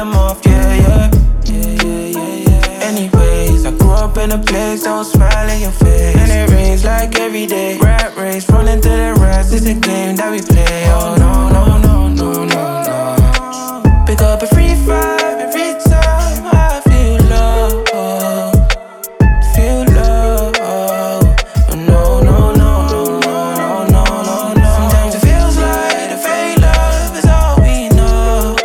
them off, yeah, yeah. Anyways, I grew up in a place, don't smile in your face. And it rains like every day. Rat race, running to the rats, it's a game that we play. Oh no, no, no, no, no, no. Pick up a free vibe every time I feel love. Feel love. Oh no, no, no, no, no, no, no, no. Sometimes it feels like the fake love is all we know.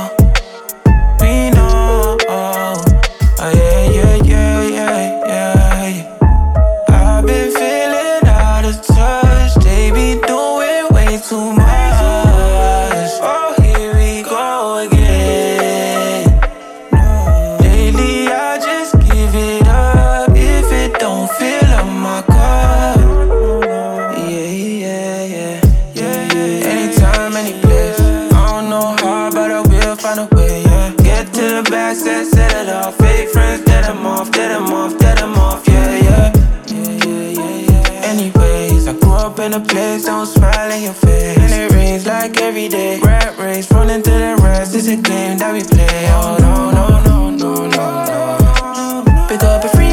We know. Oh yeah, yeah, yeah, yeah, yeah. I've been feeling out of touch. They be doing way too much. Oh, here we go again. Lately I just give it up if it don't fill up my cup. Yeah, yeah, yeah, yeah, yeah. Anytime, any place. I don't know how, but I will find a way, yeah. Get to the back, set it off. Fake friends, dead them off, dead them off, dead them off, yeah, yeah. Anyways, I grew up in a place, don't smile in your face. And it rains like every day. Rat race, running to the rest, it's a game that we play. Oh no, no, no, no, no, no. Pick up a free